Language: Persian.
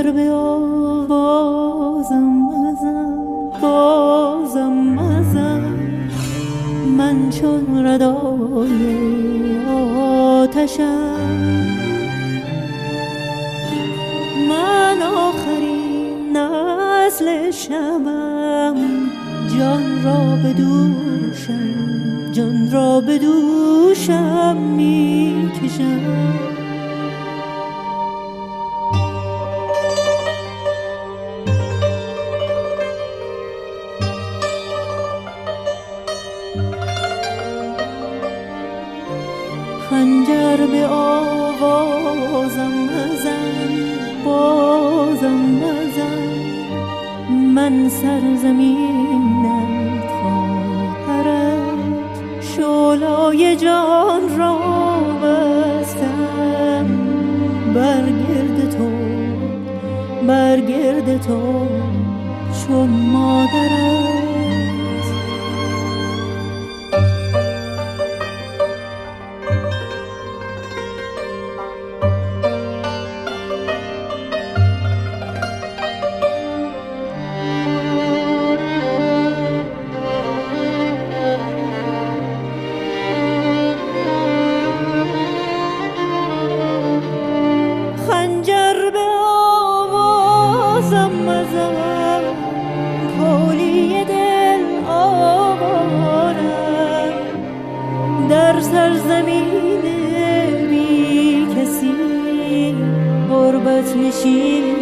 خنجر به آوازم مزن، بازم مزن. من چون ردای آتشم، من آخرین نسل شمم. جان را به دوشم، جان را به دوشم می کشم. خنجر به آوازم مزن، بازم مزن. من سرزمینت خواهرت، شعله‌ی جان را بستم. برگرد تو، برگرد تو چون مادرت. خنجر به آوازم مزن، کولی دل آوارم. در سرزمین بی کسی غربت نشین